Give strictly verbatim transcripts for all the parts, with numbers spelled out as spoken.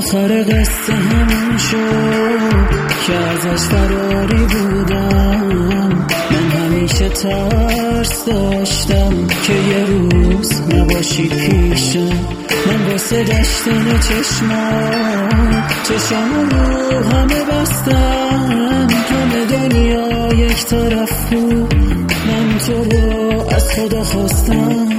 آخر قصه همون شد که ازش فراری بودم. من همیشه ترس داشتم که یه روز نباشی پیشم. من واسه داشتن چشمات چشم رو همه بستم. همه دنیا یک طرف بود، من تو رو از خدا خواستم.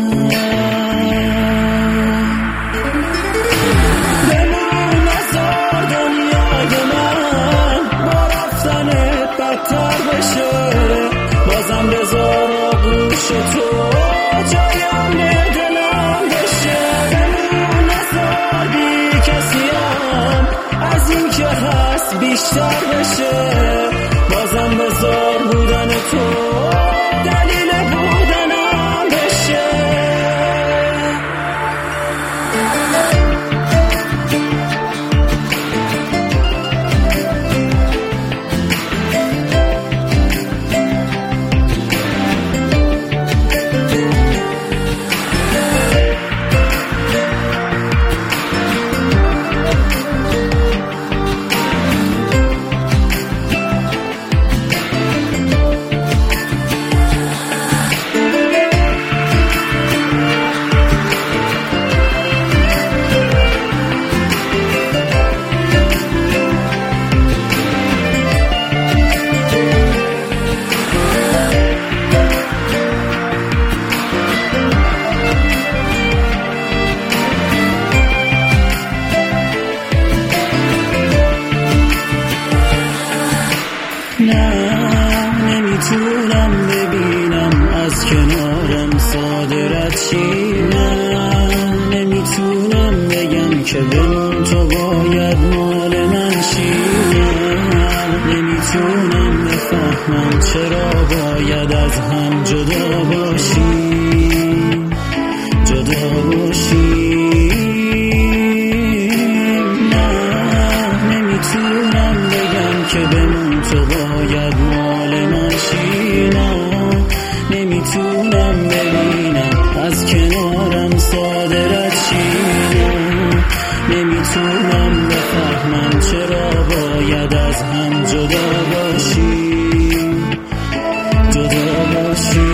بازم بذار آغوش تو جایم دلم بشه. بمون نذار بی کسیم از این که هست بیشتر بشه. بازم بذار بودن تو دلیل بودنم بشه. نه نمیتونم ببینم از کنارم صادرت چی. نه نمیتونم بگم که بمون تو باید مال من شی. نه نمیتونم بفهمم چرا باید از هم جدا باشی جدا باشی. نه نمیتونم بگم که بمون تو باید مال من شی. نه نمیتونم ببینم از کنارم صادرت چی. نه نمیتونم بفهمم چرا باید از هم جدا باشی جدا باشی.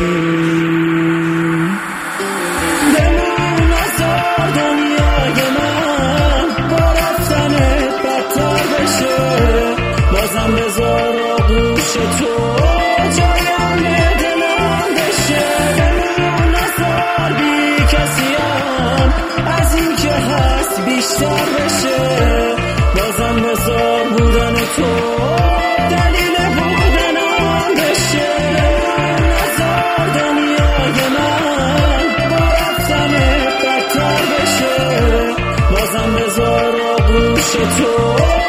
بمون نذار دنیای من با رفتنت بدتر بشه. بازم بذار آغوش تو جایم دلم بشه. بمون نذار بی کسیم از این که هست بیشتر بشه. بازم بذار بودن تو دلیل بودنم بشه. بمون نذار دنیای من با رفتنت بدتر بشه. بازم بذار آغوش تو